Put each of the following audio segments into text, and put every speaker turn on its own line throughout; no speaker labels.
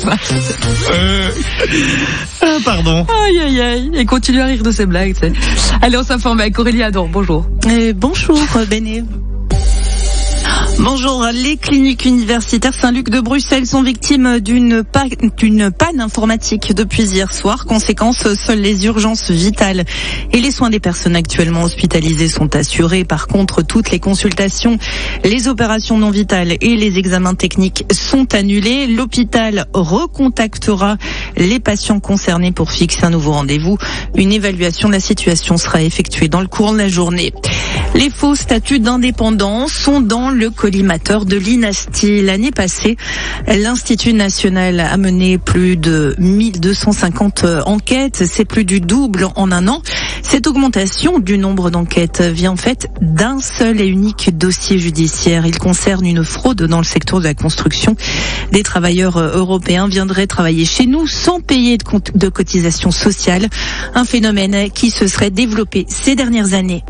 Pardon.
Aïe, aïe, aïe. Et continue à rire de ces blagues, tu sais. Allez, on s'informe avec Aurélie Ador. Bonjour.
Bonjour, Béné. Bonjour, les cliniques universitaires Saint-Luc de Bruxelles sont victimes d'une panne informatique depuis hier soir. Conséquence, seules les urgences vitales et les soins des personnes actuellement hospitalisées sont assurés. Par contre, toutes les consultations, les opérations non vitales et les examens techniques sont annulés. L'hôpital recontactera les patients concernés pour fixer un nouveau rendez-vous. Une évaluation de la situation sera effectuée dans le cours de la journée. Les faux statuts d'indépendants sont dans le collimateur de l'INASTI. L'année passée, l'Institut national a mené plus de 1250 enquêtes. C'est plus du double en un an. Cette augmentation du nombre d'enquêtes vient en fait d'un seul et unique dossier judiciaire. Il concerne une fraude dans le secteur de la construction. Des travailleurs européens viendraient travailler chez nous sans payer de cotisations sociales. Un phénomène qui se serait développé ces dernières années.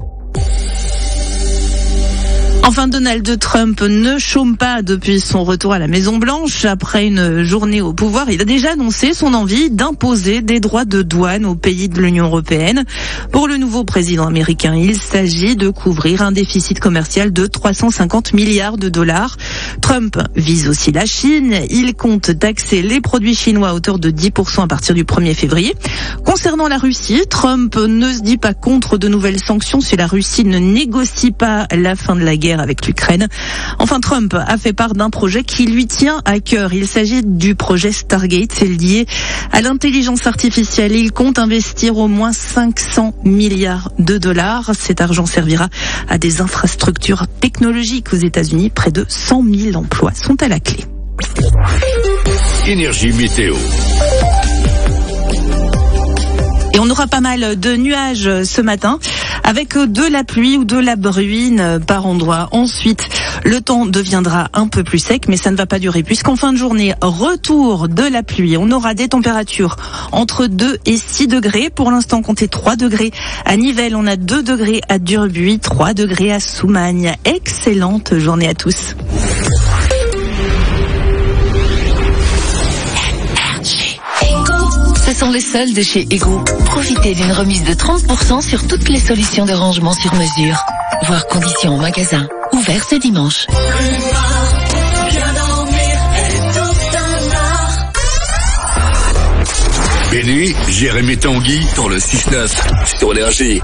Enfin, Donald Trump ne chôme pas depuis son retour à la Maison-Blanche. Après une journée au pouvoir, il a déjà annoncé son envie d'imposer des droits de douane aux pays de l'Union européenne. Pour le nouveau président américain, il s'agit de couvrir un déficit commercial de 350 milliards de dollars. Trump vise aussi la Chine. Il compte taxer les produits chinois à hauteur de 10% à partir du 1er février. Concernant la Russie, Trump ne se dit pas contre de nouvelles sanctions si la Russie ne négocie pas la fin de la guerre avec l'Ukraine. Enfin, Trump a fait part d'un projet qui lui tient à cœur. Il s'agit du projet Stargate. C'est lié à l'intelligence artificielle. Il compte investir au moins 500 milliards de dollars. Cet argent servira à des infrastructures technologiques aux États-Unis. Près de 100 000 emplois sont à la clé.
Énergie météo.
Et on aura pas mal de nuages ce matin, avec de la pluie ou de la bruine par endroits. Ensuite, le temps deviendra un peu plus sec, mais ça ne va pas durer, puisqu'en fin de journée, retour de la pluie. On aura des températures entre 2 et 6 degrés. Pour l'instant, comptez 3 degrés à Nivelles. On a 2 degrés à Durbuy, 3 degrés à Soumagne. Excellente journée à tous.
Ce sont les soldes chez Ego. Profitez d'une remise de 30% sur toutes les solutions de rangement sur mesure. Voir conditions en magasin. Ouvert ce dimanche.
Béni, Jérémy Tanguy dans le 6-9 sur Énergie.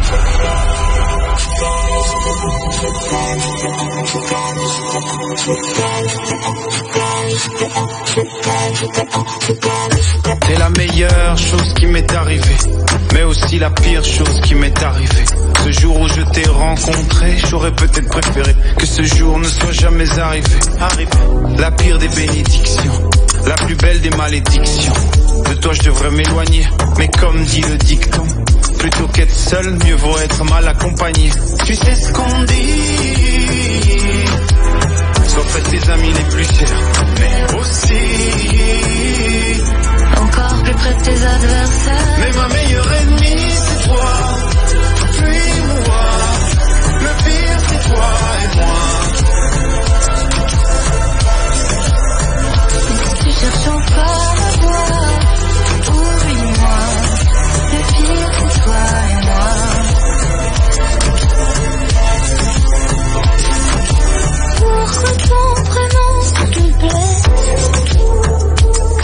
C'est la meilleure chose qui m'est arrivée, mais aussi la pire chose qui m'est arrivée. Ce jour où je t'ai rencontré, j'aurais peut-être préféré que ce jour ne soit jamais arrivé. La pire des bénédictions, la plus belle des malédictions. De toi je devrais m'éloigner, mais comme dit le dicton, plutôt qu'être seul, mieux vaut être mal accompagné. Tu sais ce qu'on dit, sois près de tes amis les plus chers, mais aussi
encore plus près de tes adversaires.
Mais ma meilleure ennemie c'est toi, puis moi. Le pire c'est toi et moi.
Si tu cherches encore à voir, oublie-moi. Le pire c'est toi et moi. Pourquoi ton prénom s'il te plaît?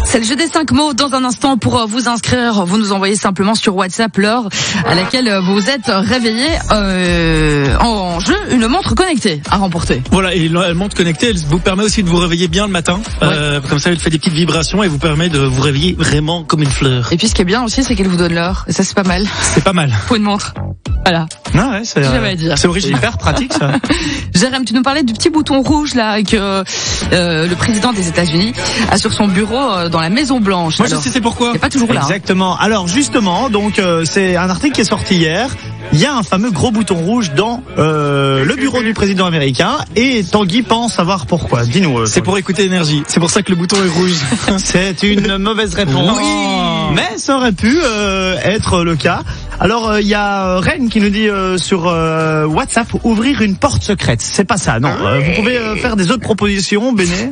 C'est le jeu des 5 mots. Dans un instant, pour vous inscrire, vous nous envoyez simplement sur WhatsApp l'heure à laquelle vous êtes réveillé en jeu, une montre connectée à remporter.
Voilà, et la montre connectée, elle vous permet aussi de vous réveiller bien le matin. Comme ça, elle fait des petites vibrations et vous permet de vous réveiller vraiment comme une fleur.
Et puis ce qui est bien aussi, c'est qu'elle vous donne l'heure. Et ça, c'est pas mal.
C'est pas mal.
Pour une montre. Voilà.
Ah ouais, c'est original. Hyper pratique, ça.
Jérém, tu nous parlais du petit bouton rouge là que le président des États-Unis a sur son bureau dans la Maison Blanche.
Moi, je sais c'est pourquoi.
C'est pas toujours là.
Exactement. Alors justement, donc c'est un article qui est sorti hier. Il y a un fameux gros bouton rouge dans le bureau du président américain et Tanguy pense savoir pourquoi. Dis-nous.
C'est pour écouter Énergie. C'est pour ça que le bouton est rouge.
C'est une mauvaise réponse.
Oui.
Mais ça aurait pu être le cas. Alors il y a Rennes qui nous dit sur WhatsApp ouvrir une porte secrète. C'est pas ça, non. Vous pouvez faire des autres propositions, Béné.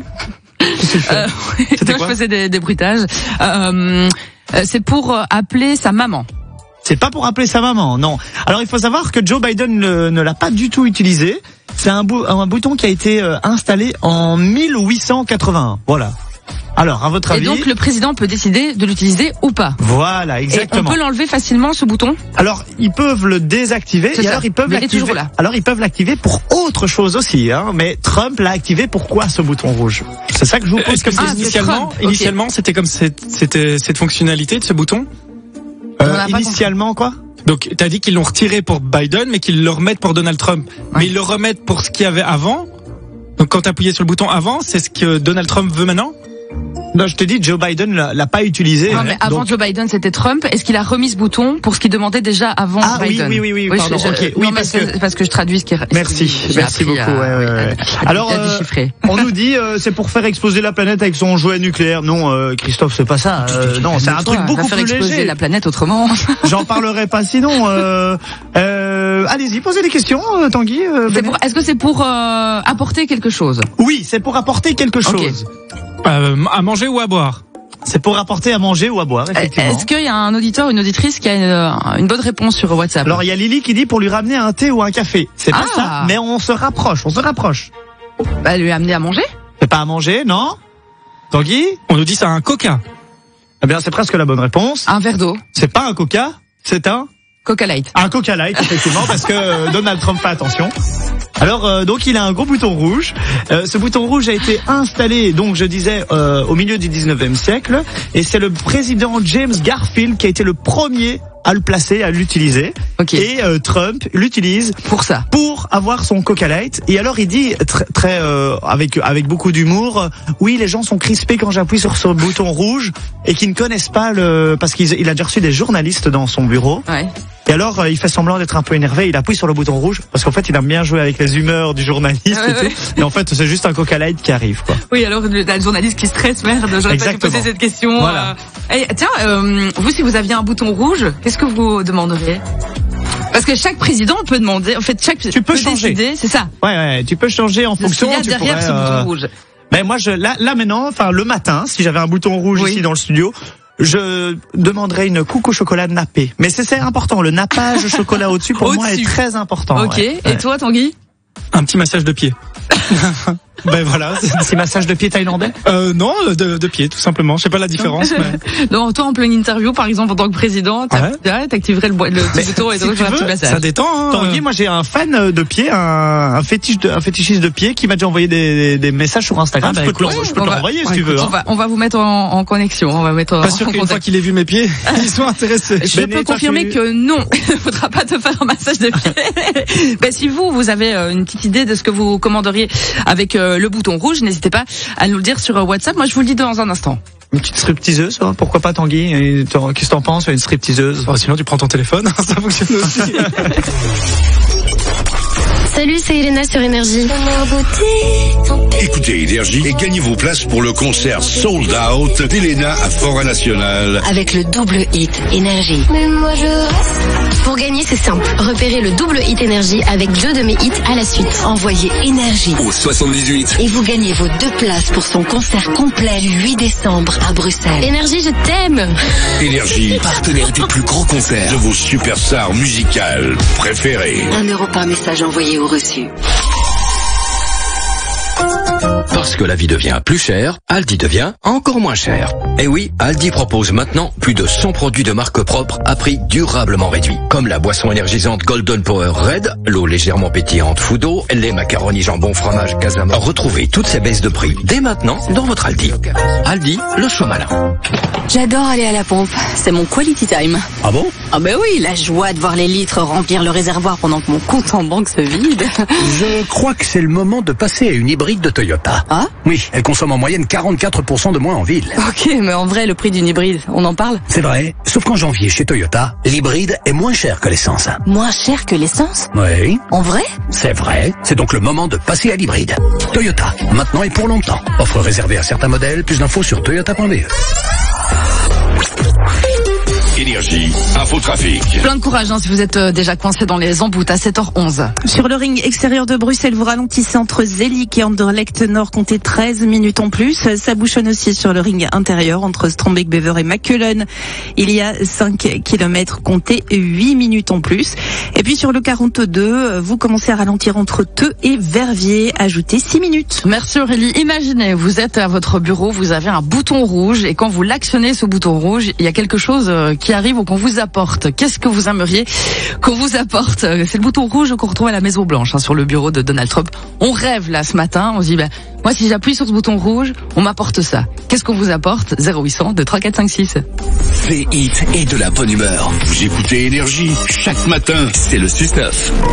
C'était quoi ? Je faisais des bruitages. C'est pour appeler sa maman.
C'est pas pour appeler sa maman, non. Alors il faut savoir que Joe Biden ne l'a pas du tout utilisé. C'est un bouton qui a été installé en 1881. Voilà. Alors, à votre avis...
Et donc le président peut décider de l'utiliser ou pas.
Voilà, exactement.
Et on peut l'enlever facilement, ce bouton ?
Alors, ils peuvent le désactiver et alors ils peuvent l'activer. Alors ils peuvent l'activer pour autre chose aussi, hein. Mais Trump l'a activé pourquoi ce bouton rouge ? C'est ça que je vous pose comme question.
Initialement, c'était comme c'était cette fonctionnalité de ce bouton.
Initialement quoi ?
Donc, t'as dit qu'ils l'ont retiré pour Biden, mais qu'ils le remettent pour Donald Trump. Ouais. Mais ils le remettent pour ce qu'il y avait avant. Donc, quand t'appuyais sur le bouton avant, c'est ce que Donald Trump veut maintenant ?
Non, je te dis, Joe Biden l'a pas utilisé.
Non, mais avant Joe Biden, c'était Trump. Est-ce qu'il a remis ce bouton pour ce qu'il demandait déjà avant Biden ?
Oui, pardon.
Oui, parce que je traduis ce qui est...
Merci beaucoup. Alors, on nous dit, c'est pour faire exploser la planète avec son jouet nucléaire. Non, Christophe, c'est pas ça. Non, c'est un truc beaucoup plus léger.
Faire exploser la planète autrement.
J'en parlerai pas sinon. Allez-y, posez des questions, Tanguy.
Est-ce que c'est pour apporter quelque chose ?
Oui, c'est pour apporter quelque chose.
À manger ou à boire ?
C'est pour apporter à manger ou à boire, effectivement.
Est-ce qu'il y a un auditeur ou une auditrice qui a une bonne réponse sur WhatsApp ?
Alors, il y a Lily qui dit pour lui ramener un thé ou un café. C'est pas ça, mais on se rapproche.
Lui amener à manger ?
C'est pas à manger, non ? Tanguy ?
On nous dit ça un coca.
Eh bien, c'est presque la bonne réponse.
Un verre d'eau.
C'est pas un coca, c'est un...
Coca Light.
Un Coca Light, effectivement, parce que Donald Trump fait attention. Alors donc il a un gros bouton rouge. Ce bouton rouge a été installé, donc je disais, au milieu du 19e siècle, et c'est le président James Garfield qui a été le premier à le placer, à l'utiliser.
Okay.
Et Trump l'utilise
pour ça,
pour avoir son Coca Light. Et alors il dit très avec beaucoup d'humour, oui, les gens sont crispés quand j'appuie sur ce bouton rouge et qui ne connaissent pas parce qu'il a déjà reçu des journalistes dans son bureau.
Ouais.
Et alors, il fait semblant d'être un peu énervé, il appuie sur le bouton rouge, parce qu'en fait, il aime bien jouer avec les humeurs du journaliste et tout. Et en fait, c'est juste un Coca Light qui arrive, quoi.
Oui, alors, le journaliste qui stresse, merde, j'aurais pas dû poser cette question.
Voilà.
Tiens, vous, si vous aviez un bouton rouge, qu'est-ce que vous demanderiez ? Parce que chaque président peut demander, en fait, tu peux changer. Décider, c'est ça.
Ouais, tu peux changer en fonction.
Ce qu'il y a derrière ce bouton rouge.
Mais moi, là maintenant, enfin, le matin, si j'avais un bouton rouge ici dans le studio, je demanderais une coucou au chocolat nappé. Mais c'est important, le nappage au chocolat au-dessus pour moi est très important.
Ok, et toi Tanguy ?
Un petit massage de pied. Ben voilà.
Un petit massage de pied thaïlandais ?
Non, de pied, tout simplement. Je sais pas la différence. Mais...
Donc toi, en pleine interview, par exemple, en tant que président, t'activerais le petit bouton et donc un petit massage.
Ça détend. Hein.
Tanguy, moi j'ai un fan de pied, un fétichiste de pied qui m'a déjà envoyé des messages sur Instagram. Je peux te l'envoyer si tu veux.
On va vous mettre en connexion. On va mettre.
Pas sûr qu'une fois qu'il ait vu mes pieds, ils sont intéressés.
Je peux confirmer que non, il ne faudra pas te faire un massage de pied. Ben si vous avez une petite idée de ce que vous commanderiez avec le bouton rouge, n'hésitez pas à nous le dire sur WhatsApp. Moi, je vous le dis dans un instant.
Une petite stripteaseuse, hein, pourquoi pas Tanguy ? Qu'est-ce que t'en penses, une stripteaseuse ?
Sinon, tu prends ton téléphone, ça fonctionne aussi.
Salut, c'est Elena sur Énergie.
Écoutez Énergie et gagnez vos places pour le concert Sold Out d'Elena à Fora National.
Avec le double hit Énergie.
Mais moi je reste. Pour gagner, c'est simple. Repérez le double hit Énergie avec 2 de mes hits à la suite.
Envoyez Énergie
au 78
et vous gagnez vos 2 places pour son concert complet le 8 décembre à Bruxelles.
Énergie, je t'aime.
Énergie, partenaire des plus grands concerts de vos superstars musicales préférées.
1 € par message envoyé au reçu.
Parce
Parce que la vie devient plus chère, Aldi devient encore moins cher. Et oui, Aldi propose maintenant plus de 100 produits de marque propre à prix durablement réduit. Comme la boisson énergisante Golden Power Red, l'eau légèrement pétillante Foudo, les macaronis jambon fromage Casamo. Retrouvez toutes ces baisses de prix dès maintenant dans votre Aldi. Aldi, le choix malin.
J'adore aller à la pompe, c'est mon quality time.
Ah bon?
Ah ben oui, la joie de voir les litres remplir le réservoir pendant que mon compte en banque se vide.
Je crois que c'est le moment de passer à une hybride de Toyota.
Ah?
Oui, elle consomme en moyenne 44% de moins en ville.
Ok, mais en vrai, le prix d'une hybride, on en parle?
C'est vrai, sauf qu'en janvier, chez Toyota, l'hybride est moins cher que l'essence.
Moins cher que l'essence?
Oui.
En vrai?
C'est vrai, c'est donc le moment de passer à l'hybride. Toyota, maintenant et pour longtemps. Offre réservée à certains modèles, plus d'infos sur toyota.be.
Énergie, infotrafic.
Plein de courage si vous êtes déjà coincé dans les emboutes à 7h11.
Sur le ring extérieur de Bruxelles, vous ralentissez entre Zelik et Anderlecht Nord, comptez 13 minutes en plus. Ça bouchonne aussi sur le ring intérieur entre Strombeek-Bever et Makkelen. Il y a 5 km, comptez 8 minutes en plus. Et puis sur le 42, vous commencez à ralentir entre Theux et Verviers, ajoutez 6 minutes.
Merci Aurélie. Imaginez, vous êtes à votre bureau, vous avez un bouton rouge et quand vous l'actionnez ce bouton rouge, il y a quelque chose qui arrive ou qu'on vous apporte. Qu'est-ce que vous aimeriez qu'on vous apporte? C'est le bouton rouge qu'on retrouve à la Maison Blanche, sur le bureau de Donald Trump. On rêve là ce matin, on se dit moi si j'appuie sur ce bouton rouge, on m'apporte ça. Qu'est-ce qu'on vous apporte? 0800 23456.
Play It et de la bonne humeur. Vous écoutez Énergie chaque matin, c'est le 6-9.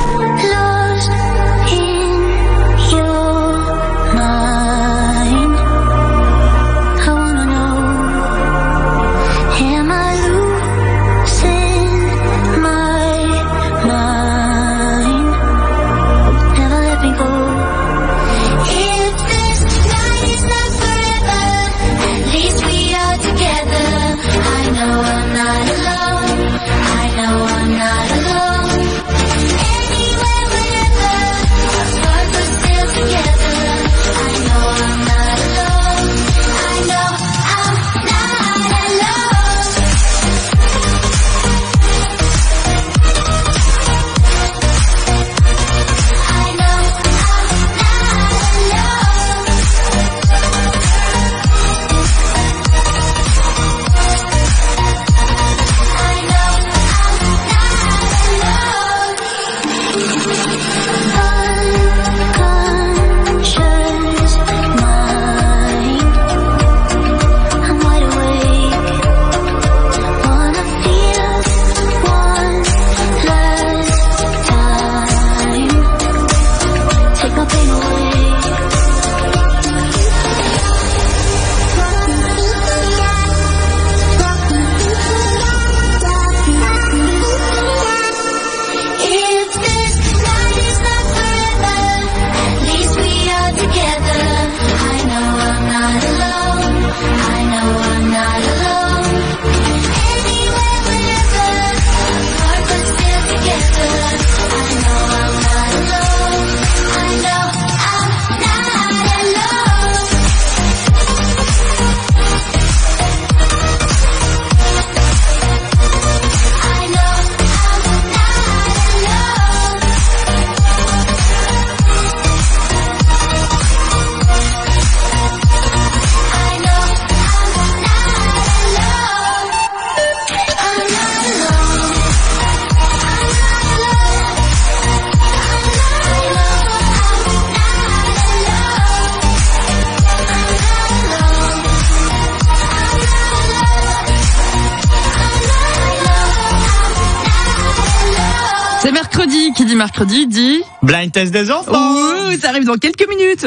C'est mercredi, qui dit mercredi dit...
Blind test des enfants.
Ouh, ça arrive dans quelques minutes.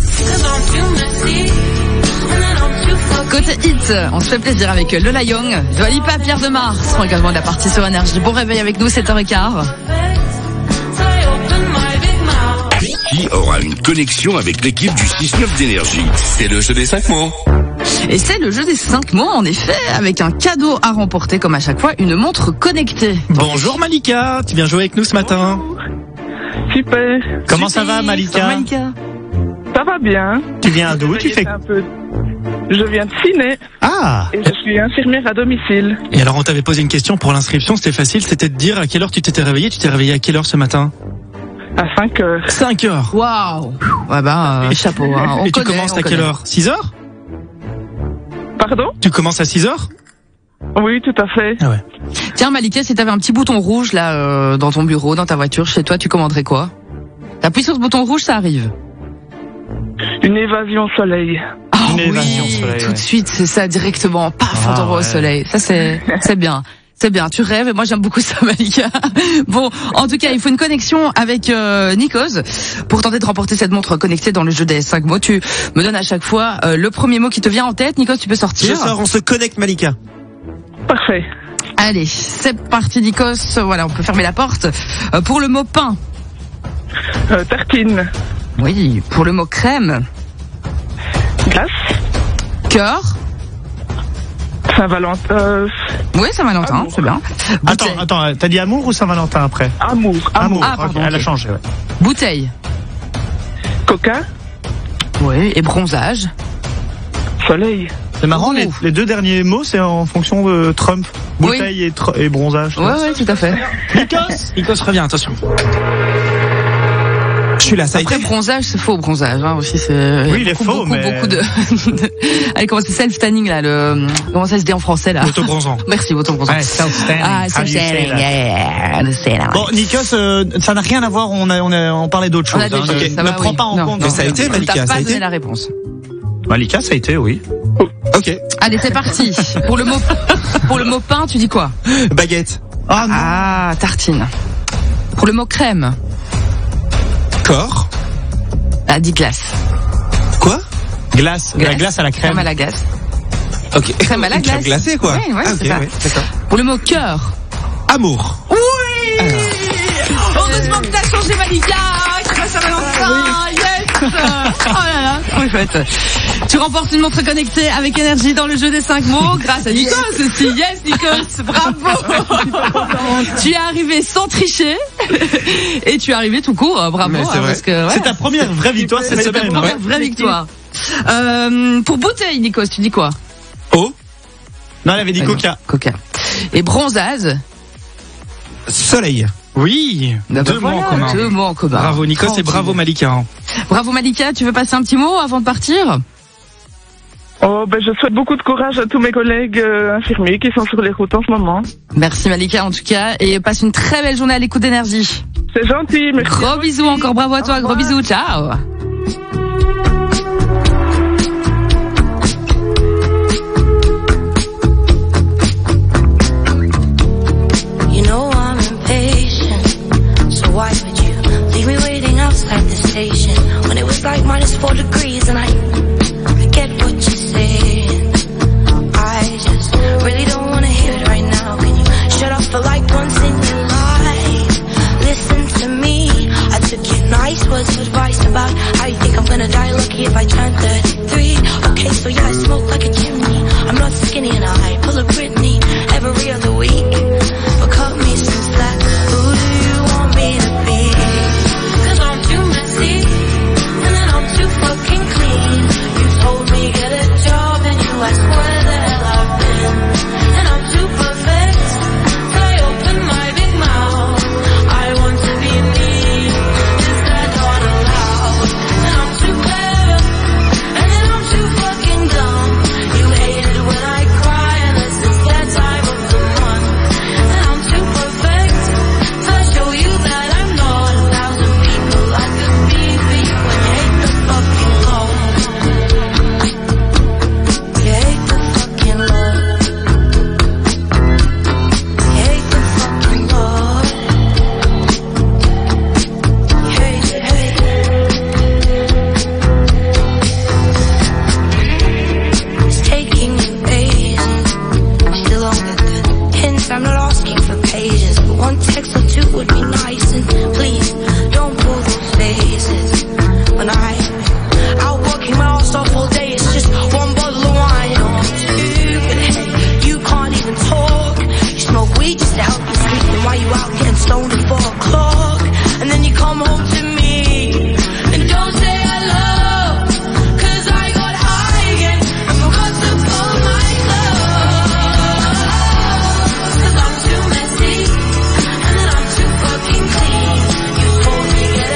Côté hit, on se fait plaisir avec Lola Young, Dua Lipa, Pierre Demar seront également de la partie sur Énergie. Bon réveil avec nous, 7h15.
Qui aura une connexion avec l'équipe du 6-9 d'énergie? C'est le jeu des 5 mots.
Et c'est le jeu des 5 mots, en effet, avec un cadeau à remporter, comme à chaque fois, une montre connectée.
Bonjour Malika, tu viens jouer avec nous ce matin.
Super.
Comment ça va Malika?
Ça va bien.
Tu viens d'où? Tu fais...
Je viens de Ciné.
Ah.
Et je suis infirmière à domicile.
Et alors on t'avait posé une question pour l'inscription, c'était facile, c'était de dire à quelle heure tu t'étais réveillé. Tu t'es réveillé à quelle heure ce matin?
À 5 heures.
5 heures.
Waouh. Ouais chapeau. Hein.
Et tu commences à quelle heure? 6 heures?
Pardon?
Tu commences à 6 heures?
Oui, tout à fait.
Ah ouais.
Tiens Malika, si t'avais un petit bouton rouge là dans ton bureau, dans ta voiture, chez toi, tu commanderais quoi? T'appuies sur ce bouton rouge, ça arrive.
Une évasion soleil.
Oh oui, tout de suite, c'est ça directement. Paf, on t'envoie au soleil. Ça c'est bien. C'est bien, tu rêves et moi j'aime beaucoup ça Malika. Bon, en tout cas, il faut une connexion avec Nikos pour tenter de remporter cette montre connectée dans le jeu des 5 mots. Tu me donnes à chaque fois le premier mot qui te vient en tête. Nikos, tu peux sortir.
Je sors, on se connecte Malika.
Parfait.
Allez, c'est parti Nikos. Voilà, on peut fermer la porte. Pour le mot pain.
Tartine.
Oui, pour le mot crème.
Glace.
Cœur.
Saint-Valentin.
Oui, Saint-Valentin, c'est bien.
Attends, t'as dit amour ou Saint-Valentin après?
Amour.
Ah,
pardon, okay. Elle a changé, ouais.
Bouteille.
Coca.
Oui, et bronzage.
Soleil.
C'est marrant, les deux derniers mots, c'est en fonction de Trump. Bouteille et bronzage.
Ouais, tout à fait.
Nikos revient, attention. Je suis là, ça a été.
Bronzage, c'est faux, bronzage, hein, aussi, c'est.
Oui, il est faux, mais.
Beaucoup de. Allez, comment c'est self-tanning, là, comment ça se dit en français, là?
Autobronzant.
Merci, autobronzant.
Ouais, self-tanning.
Ah, self-tanning,
Bon, Nikos, ça n'a rien à voir, on parlait d'autre chose. Ne prends pas en compte.
Mais ça a été, Malika,
ça a été.
T'as pas
donné la réponse.
Malika, ça a été, oui.
Ok.
Allez, c'est parti. Pour le mot pain, tu dis quoi?
Baguette.
Ah, tartine. Pour le mot crème.
Corps.
Ah, dit glace.
Quoi?
Glace. La glace à la crème.
Crème à la glace.
Ok.
Crème à la glace.
Crème glacée, quoi.
Ouais, c'est ça.
Ouais, d'accord.
Pour le mot cœur.
Amour.
Oui. Heureusement que t'as changé Malika. Yes. Oh là là, trop chouette. Tu remportes une montre connectée avec énergie dans le jeu des 5 mots grâce à Nikos aussi. Yes Nikos, bravo. Tu es arrivé sans tricher et tu es arrivé tout court, bravo.
C'est vrai.
Parce que, ouais.
C'est ta première vraie victoire cette semaine.
C'est ta première vraie victoire. Pour bouteille Nikos, tu dis quoi?
Eau.
Non, elle avait dit Coca.
Coca. Et bronzage.
Soleil. Oui. Deux mots en commun. Bravo Nikos. Tranquille. Et bravo Malika.
Bravo Malika, tu veux passer un petit mot avant de partir?
Je souhaite beaucoup de courage à tous mes collègues infirmiers qui sont sur les routes en ce moment.
Merci Malika en tout cas et passe une très belle journée à l'écoute d'énergie.
C'est gentil, merci.
Gros bisous encore, bravo à toi, gros bisous, ciao.
Why would you leave me waiting outside the station when it was like -4 degrees and I get what you're saying. I just really don't want to hear it right now. Can you shut up for like once in your life? Listen to me. I took your nice words of advice about how you think I'm gonna die lucky if I turn 33. Okay, so yeah, I smoke like a chimney. I'm not skinny and I pull a Britney every other week. But cut me some slack. Who do you want me to be? 'Cause I'm too messy and then I'm too fucking clean. You told me get a job and you asked where the hell I've been. And I'm too perfect till I open my big mouth. I want to be me, is that not allowed? And I'm too clever and then I'm too fucking dumb. You hate it when I cry and it's the sad time of the month. And I'm too perfect till I show you that I'm not 1,000 people I could be for you. And you hate the fucking love. You hate the fucking love. You hate the fucking love. You hate it, hate it. It's taking you ages. Still don't get the hints. I'm not asking for pages, but one text or two would be nice. And please don't pull those faces. When out working my ass off all day, it's just one bottle of wine. Oh, I'm stupid. Hey, you can't even talk. You smoke weed just to help you sleep. And while you out getting stoned at 4 o'clock, and then you come home to me and don't say hello. 'Cause I got high again and forgot to pull my clothes. 'Cause I'm too messy and then I'm too fucking clean. You told me get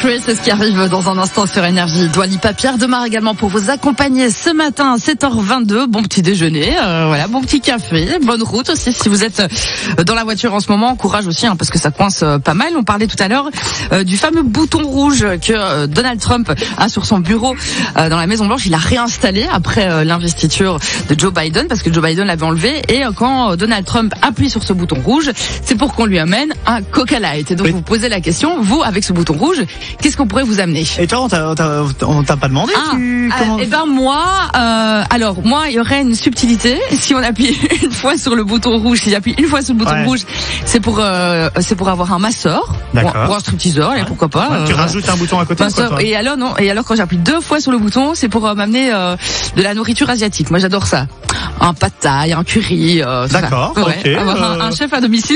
Chris, c'est ce qui arrive dans un instant sur Énergie. Dua Lipa, Pierre Demar également pour vous accompagner ce matin à 7h22. Bon petit déjeuner, voilà, bon petit café, bonne route aussi si vous êtes dans la voiture en ce moment. Courage aussi, parce que ça coince pas mal. On parlait tout à l'heure du fameux bouton rouge que Donald Trump a sur son bureau dans la Maison Blanche. Il a réinstallé après l'investiture de Joe Biden parce que Joe Biden l'avait enlevé. Et quand Donald Trump appuie sur ce bouton rouge, c'est pour qu'on lui amène un Coca Light. Et donc vous posez la question, vous avec ce bouton rouge, qu'est-ce qu'on pourrait vous amener?
Et toi, on t'a pas demandé
Eh ben moi, alors moi, il y aurait une subtilité. Si on appuie une fois sur le bouton rouge, si j'appuie une fois sur le bouton rouge, c'est pour avoir un masseur, pour un stripteaseur, et pourquoi pas.
Tu rajoutes un bouton à côté.
Masseur,
quoi,
et alors quand j'appuie 2 fois sur le bouton, c'est pour m'amener de la nourriture asiatique. Moi, j'adore ça. Un pad thai, un curry.
D'accord. Ok.
Avoir un chef à domicile.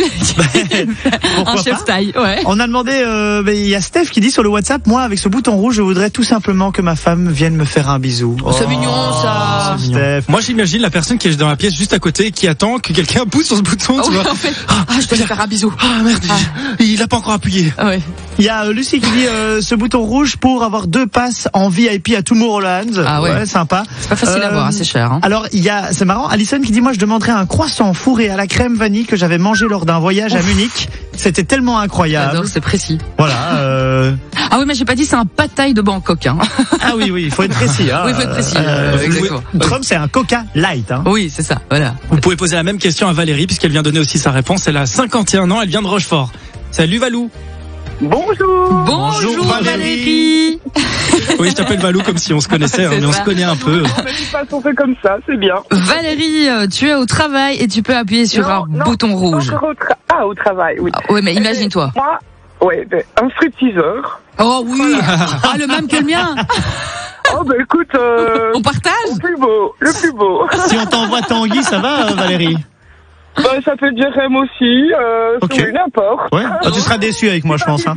Un chef thaï. Ouais.
On a demandé. Il y a Steph qui dit sur le WhatsApp, moi avec ce bouton rouge, je voudrais tout simplement que ma femme vienne me faire un bisou.
C'est mignon ça.
Steph.
Moi j'imagine la personne qui est dans la pièce juste à côté qui attend que quelqu'un pousse sur ce bouton. Tu vois.
En fait, je dois lui faire un bisou.
Ah merde, il a pas encore appuyé.
Ouais. Il y a Lucie qui dit ce bouton rouge pour avoir 2 passes en VIP à Tomorrowland.
Ah ouais,
sympa.
C'est pas facile à voir, c'est cher.
Alors c'est marrant, Alison qui dit moi je demanderais un croissant fourré à la crème vanille que j'avais mangé lors d'un voyage à Munich. C'était tellement incroyable.
J'adore, c'est précis.
Voilà.
Ah oui, mais j'ai pas dit c'est un pad thai de Bangkok.
Ah oui, il faut être précis.
Oui, il faut être précis. Exactement.
Trump, c'est un Coca Light.
Oui, c'est ça. Voilà.
Vous pouvez poser la même question à Valérie puisqu'elle vient donner aussi sa réponse. Elle a 51 ans, elle vient de Rochefort. Salut Valou.
Bonjour.
Bonjour Valérie.
Oui, je t'appelle Valou comme si on se connaissait, mais on se connaît un peu.
On fait comme ça, c'est bien.
Valérie, tu es au travail et tu peux appuyer sur un bouton rouge.
Au travail, oui.
Oui, mais imagine-toi.
Moi, un stripteaseur.
Oh oui. Le même que le mien.
Oh écoute,
on partage.
Le plus beau.
Si on t'envoie Tanguy, ça va Valérie?
Ça fait Jérém aussi,
okay.
N'importe.
Ouais. Tu seras déçu avec moi, je pense.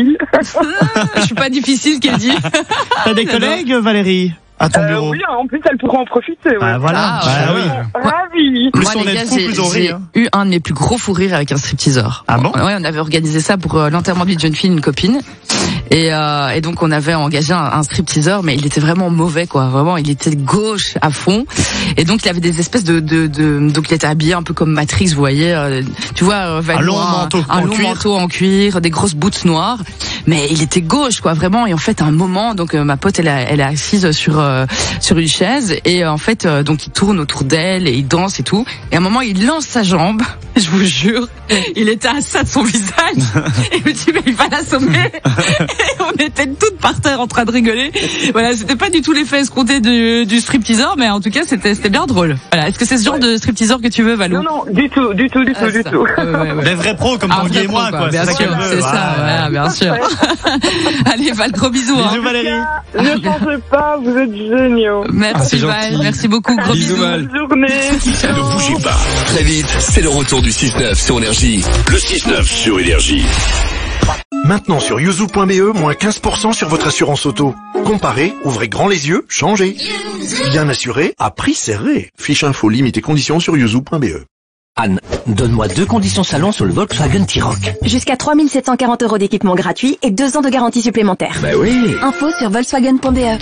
Je suis pas difficile, qu'elle dit.
T'as des collègues, Valérie, à ton bureau?
Oui, en plus, elle pourra en profiter. Ouais.
Voilà.
Oui. Ravi.
Moi, les gars, j'ai eu un de mes plus gros fous rires avec un stripteaseur.
Ah bon?
Ouais, on avait organisé ça pour l'enterrement d'une jeune fille, une copine. Et donc on avait engagé un stripteaseur, mais il était vraiment mauvais, quoi. Vraiment, il était gauche à fond. Et donc il avait des espèces donc il était habillé un peu comme Matrix, vous voyez. Tu vois,
un long manteau
en cuir, des grosses boots noires. Mais il était gauche, quoi, vraiment. Et en fait, à un moment, donc ma pote, elle est assise sur une chaise, et en fait, donc il tourne autour d'elle et il danse et tout. Et à un moment, il lance sa jambe. Je vous jure, il était à ça de son visage. Et je me dis, mais il va l'assommer. Et on était toutes par terre en train de rigoler. Voilà, c'était pas du tout l'effet escompté du stripteaseur, mais en tout cas, c'était bien drôle. Voilà. Est-ce que c'est ce genre de stripteaseur que tu veux, Valou?
Non, du tout.
Des vrais pros comme Tanguy et moi, quoi.
Bien sûr, c'est ça, voilà, bien sûr. Allez, Val, gros bisous.
Bisous, Valérie.
Ne pensez pas, vous êtes géniaux.
Merci, Val. Merci beaucoup. Gros bisous.
Bonne journée.
Ne bougez pas. Très vite, c'est le retour du 6-9 sur Énergie. Le 6-9 sur Énergie.
Maintenant sur yuzu.be, moins 15% sur votre assurance auto. Comparez, ouvrez grand les yeux, changez. Bien assuré, à prix serré. Fiche info, limite et conditions sur yuzu.be.
Anne, donne-moi 2 conditions salon sur le Volkswagen T-Roc.
Jusqu'à 3 740 € d'équipement gratuit et 2 ans de garantie supplémentaire.
Bah oui.
Info sur volkswagen.be.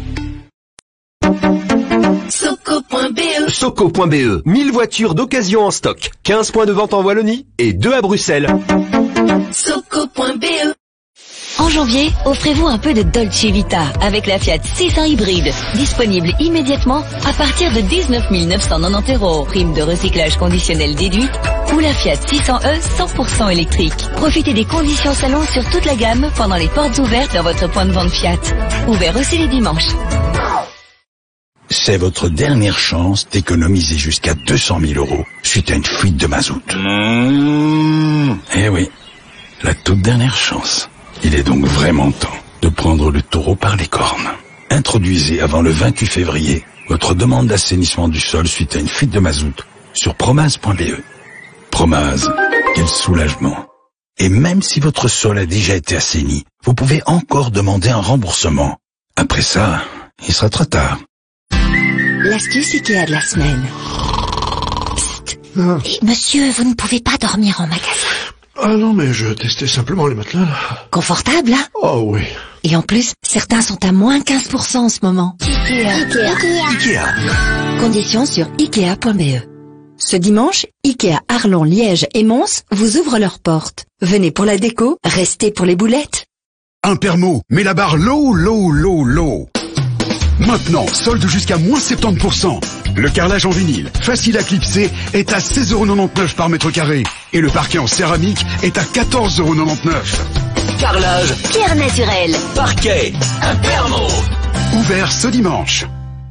Soco.be.
Soco.be, 1000 voitures d'occasion en stock, 15 points de vente en Wallonie et 2 à Bruxelles.
Soco.be. En janvier, offrez-vous un peu de Dolce Vita avec la Fiat 600 hybride, disponible immédiatement à partir de 19 990 €, prime de recyclage conditionnel déduite, ou la Fiat 600e 100% électrique. Profitez des conditions salon sur toute la gamme pendant les portes ouvertes dans votre point de vente Fiat. Ouvert aussi les dimanches.
C'est votre dernière chance d'économiser jusqu'à 200 000 € suite à une fuite de mazout. Eh oui, la toute dernière chance. Il est donc vraiment temps de prendre le taureau par les cornes. Introduisez avant le 28 février votre demande d'assainissement du sol suite à une fuite de mazout sur promaz.be. Promaz, quel soulagement. Et même si votre sol a déjà été assaini, vous pouvez encore demander un remboursement. Après ça, il sera trop tard.
L'astuce Ikea de la semaine. Psst. Monsieur, vous ne pouvez pas dormir en magasin.
Ah non, mais je testais simplement les matelas, là.
Confortable, hein?
Oh oui.
Et en plus, certains sont à moins 15% en ce moment. Ikea. Conditions sur Ikea.be. Ce dimanche, Ikea Arlon, Liège et Mons vous ouvrent leurs portes. Venez pour la déco, restez pour les boulettes.
Impermo, mets la barre low. Maintenant, solde jusqu'à moins 70%. Le carrelage en vinyle, facile à clipser, est à 16,99€ par mètre carré. Et le parquet en céramique est à 14,99€.
Carrelage,
Pierre naturelle.
parquet, Impermo.
Ouvert ce dimanche.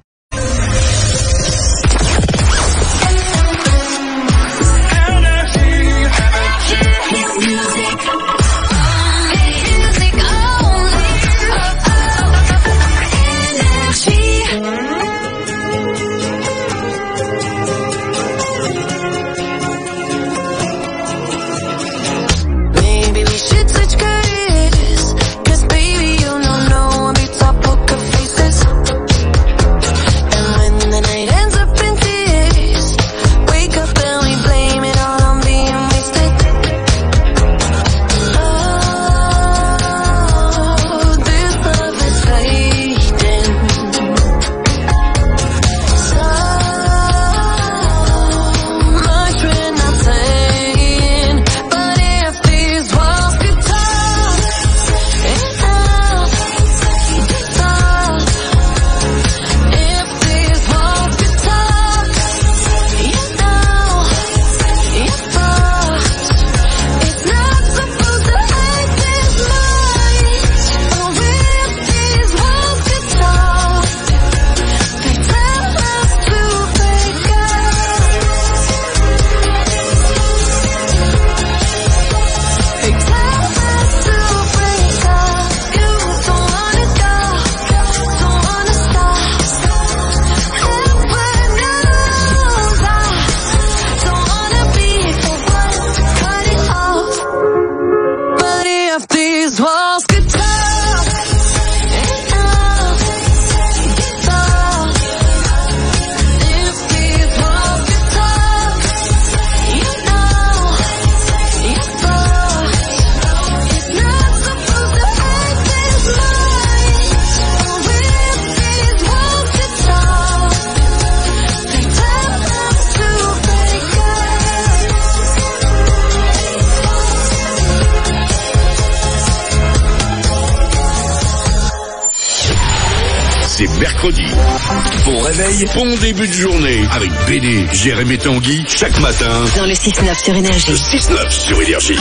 C'est mercredi. Bon réveil, bon début de journée. Avec Béné, Jérémy et Tanguy, chaque matin.
Dans le 6-9 sur Énergie.
Le 6-9 sur Énergie.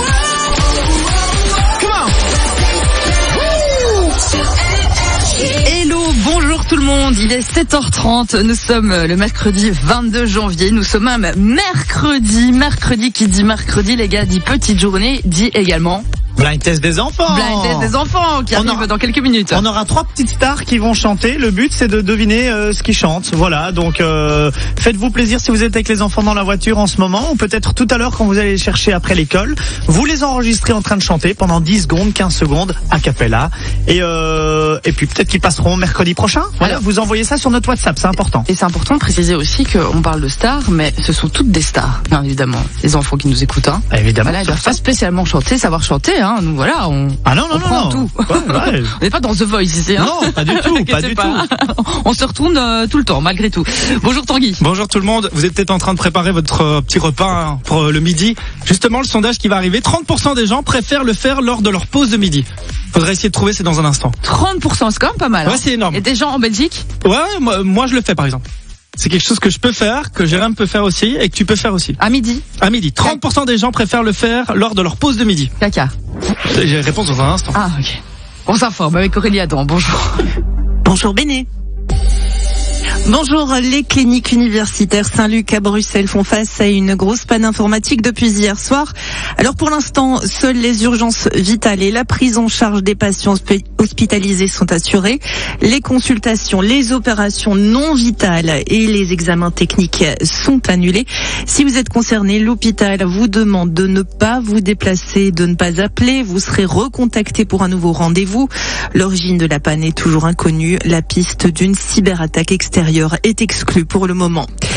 Hello, bonjour tout le monde, il est 7h30, nous sommes le mercredi 22 janvier, nous sommes même mercredi qui dit mercredi les gars, dit petite journée, dit également...
Blind Test des enfants.
Blind Test des enfants qui arrive dans quelques minutes.
On aura 3 petites stars qui vont chanter. Le but c'est de deviner ce qu'ils chantent. Voilà, donc faites-vous plaisir si vous êtes avec les enfants dans la voiture en ce moment ou peut-être tout à l'heure quand vous allez les chercher après l'école. Vous les enregistrez en train de chanter pendant 10 secondes, 15 secondes a cappella et puis peut-être qu'ils passeront mercredi prochain. Voilà, vous envoyez ça sur notre WhatsApp, c'est important.
Et c'est important de préciser aussi qu'on parle de stars, mais ce sont toutes des stars, bien évidemment. Les enfants qui nous écoutent, hein.
Évidemment.
Voilà, ils doivent pas spécialement chanter, savoir chanter, hein. Nous voilà, on prend tout.
Ouais.
On n'est pas dans The Voice ici, hein.
Non, pas du tout, pas du tout.
On se retourne tout le temps, malgré tout. Bonjour Tanguy.
Bonjour tout le monde. Vous êtes peut-être en train de préparer votre petit repas hein, pour le midi. Justement, le sondage qui va arriver, 30% des gens préfèrent le faire lors de leur pause de midi. Faudrait essayer de trouver, c'est dans un instant.
30%, c'est quand même pas mal.
Ouais,
hein.
c'est énorme.
Et des gens en Belgique?
Ouais, moi je le fais par exemple. C'est quelque chose que je peux faire, que Jérôme peut faire aussi et que tu peux faire aussi.
À midi?
À midi. 30% des gens préfèrent le faire lors de leur pause de midi.
Caca.
J'ai réponse dans un instant.
Ah, ok. On s'informe avec Aurélie Adam. Bonjour.
Bonjour Béné. Bonjour, les cliniques universitaires Saint-Luc à Bruxelles font face à une grosse panne informatique depuis hier soir. Alors pour l'instant, seules les urgences vitales et la prise en charge des patients hospitalisés sont assurées. Les consultations, les opérations non vitales et les examens techniques sont annulés. Si vous êtes concerné, l'hôpital vous demande de ne pas vous déplacer, de ne pas appeler. Vous serez recontacté pour un nouveau rendez-vous. L'origine de la panne est toujours inconnue. La piste d'une cyberattaque extérieure est exclue pour le moment.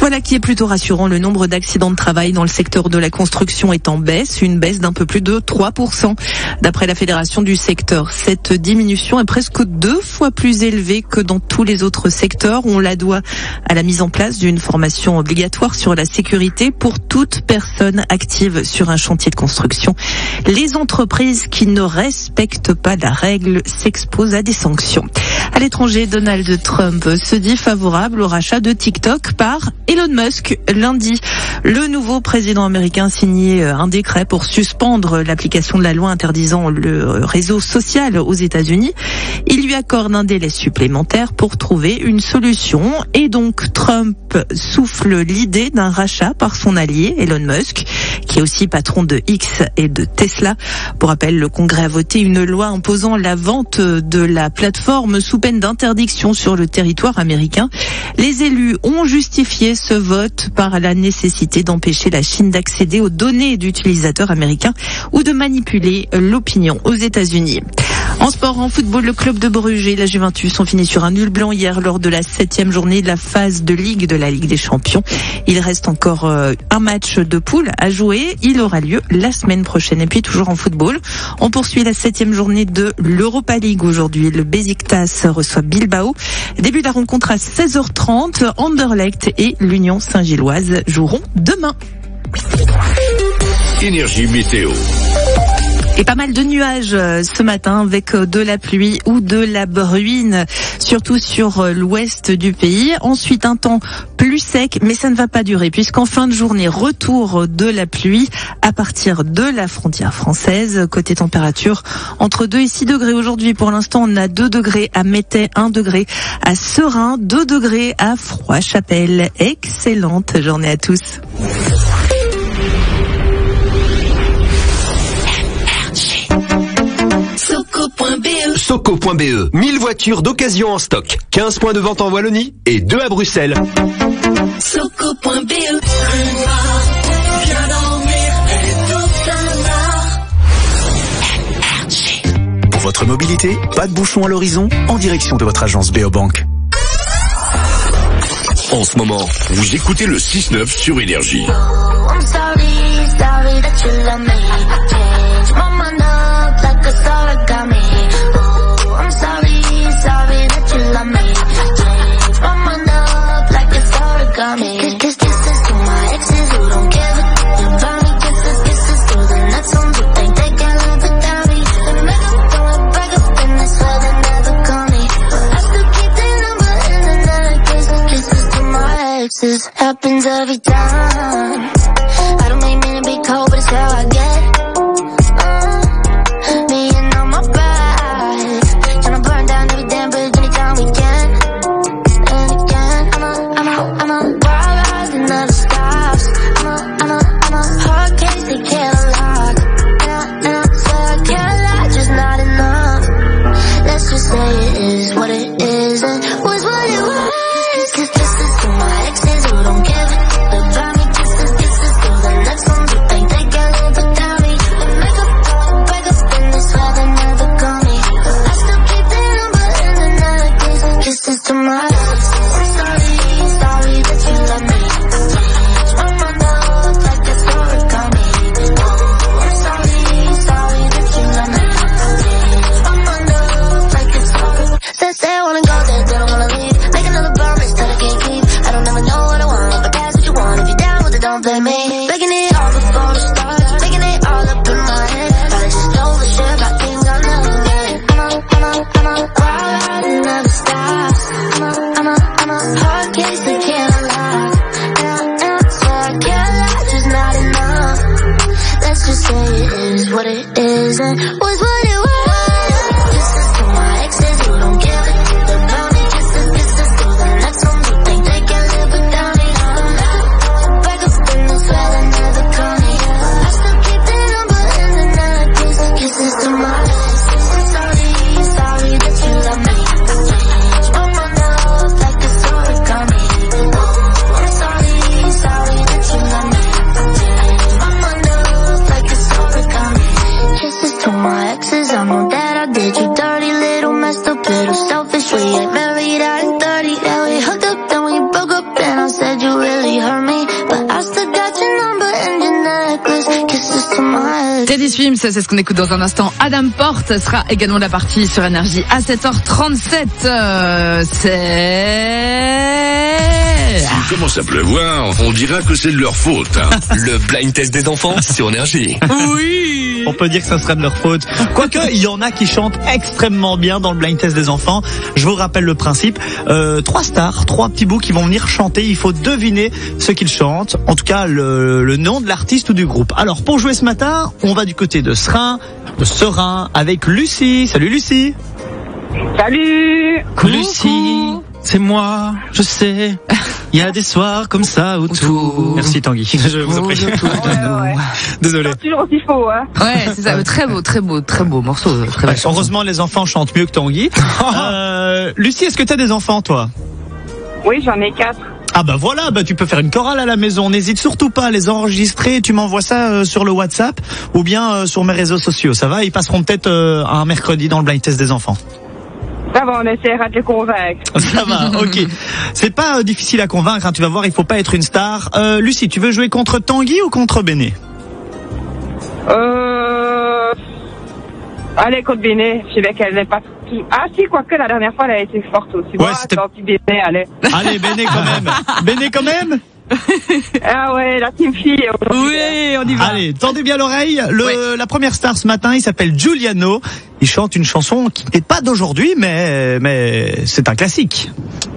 Voilà qui est plutôt rassurant. Le nombre d'accidents de travail dans le secteur de la construction est en baisse, une baisse d'un peu plus de 3%. D'après la fédération du secteur, cette diminution est presque 2 fois plus élevée que dans tous les autres secteurs. On la doit à la mise en place d'une formation obligatoire sur la sécurité pour toute personne active sur un chantier de construction. Les entreprises qui ne respectent pas la règle s'exposent à des sanctions. À l'étranger, Donald Trump se dit favorable au rachat de TikTok par Elon Musk. Lundi, le nouveau président américain a signé un décret pour suspendre l'application de la loi interdisant le réseau social aux États-Unis. Il lui accorde un délai supplémentaire pour trouver une solution et donc Trump souffle l'idée d'un rachat par son allié Elon Musk, qui est aussi patron de X et de Tesla. Pour rappel, le Congrès a voté une loi imposant la vente de la plateforme sous peine d'interdiction sur le territoire américain. Les élus ont justifié ce vote par la nécessité d'empêcher la Chine d'accéder aux données d'utilisateurs américains ou de manipuler l'opinion aux États-Unis. En sport, en football, le club de Bruges et la Juventus ont fini sur un nul blanc hier lors de la 7e journée de la phase de Ligue de la Ligue des Champions. Il reste encore un match de poule à jouer. Il aura lieu la semaine prochaine. Et puis toujours en football, on poursuit la 7e journée de l'Europa League aujourd'hui. Le Beşiktaş reçoit Bilbao. Début de la rencontre à 16h30. Anderlecht et l'Union Saint-Gilloise joueront demain.
Énergie météo.
Et pas mal de nuages ce matin avec de la pluie ou de la bruine, surtout sur l'ouest du pays. Ensuite, un temps plus sec, mais ça ne va pas durer puisqu'en fin de journée, retour de la pluie à partir de la frontière française. Côté température, entre 2 et 6 degrés aujourd'hui. Pour l'instant, on a 2 degrés à Mettey, 1 degré à Serein, 2 degrés à Froid-Chapelle. Excellente journée à tous.
Soco.be, 1000 voitures d'occasion en stock, 15 points de vente en Wallonie et 2 à Bruxelles.
Soco.be.
Pour votre mobilité, pas de bouchon à l'horizon, en direction de votre agence Beobank.
En ce moment, vous écoutez le 6-9 sur Énergie.
I'm sorry that you love me. Change my mind up like a origami. Oh, I'm sorry that you love me. Change my mind up like it's origami. Cause this is to my exes who don't give a you buy me kisses through the nuts on the thing. They can't live without me. They make up, don't break up, and I swear they never call me. I still keep their number in the night. Kisses to my exes happens every time. I don't make me to be cold, but it's how I get. Me and all my pride, tryna burn down every damn bridge anytime we can. And again, I'm a wild ride that never stops. I'm a hard case they can't unlock. And I swear I can't lie, just not enough. Let's just say it is what it is and was what it was. Cause this is to my exes who don't give it. They buy me kisses through the nuts on the thing. They can't live without me. They make up, break up, and they swear they never call me. I still keep their number in the night. Kisses to my exes. I'm sorry that you love me. Change my mind up like it's origami. Oh, I'm sorry that you love me. Change my mind up like it's origami. Say I wanna go there, they don't wanna leave. Make another promise that I can't keep. I don't ever know
Swims, c'est ce qu'on écoute dans un instant. Adam Porte sera également de la partie sur Énergie à 7h37.
S'il commence à pleuvoir, on dira que c'est de leur faute. Hein.
Le blind test des enfants sur Énergie.
Oui. On peut dire que ça serait de leur faute. Quoique, il y en a qui chantent extrêmement bien dans le blind test des enfants. Je vous rappelle le principe. 3 stars, 3 petits bouts qui vont venir chanter. Il faut deviner ce qu'ils chantent. En tout cas, le nom de l'artiste ou du groupe. Alors, pour jouer ce matin, on va du côté de Serein, avec Lucie. Salut Lucie.
Salut.
Lucie, c'est moi, je sais. Il y a des soirs comme ça autour.
Merci Tanguy.
Je vous en prie. Désolé.
C'est toujours qu'il faut, hein.
Ouais, c'est ça. Très beau morceau. Très belle chanson.
Heureusement, les enfants chantent mieux que Tanguy. Lucie, est-ce que t'as des enfants, toi?
Oui, j'en ai 4.
Ah bah voilà, bah tu peux faire une chorale à la maison. N'hésite surtout pas à les enregistrer. Tu m'envoies ça sur le WhatsApp ou bien sur mes réseaux sociaux. Ça va? Ils passeront peut-être un mercredi dans le blind test des enfants.
Ça va, on essaiera de les convaincre.
Ça va, ok. C'est pas difficile à convaincre, hein, tu vas voir, il faut pas être une star. Lucie, tu veux jouer contre Tanguy ou contre Béné?
Allez, contre Béné, je sais qu'elle n'est pas... Ah si, quoique la dernière fois, elle a été forte aussi.
Ouais, c'était...
Béné, allez.
Allez, Béné quand même. Béné quand même.
Ah ouais, la team fille.
Oui, on y va. Allez, tendez bien l'oreille. La première star ce matin, il s'appelle Giuliano. Il chante une chanson qui n'est pas d'aujourd'hui, mais c'est un classique.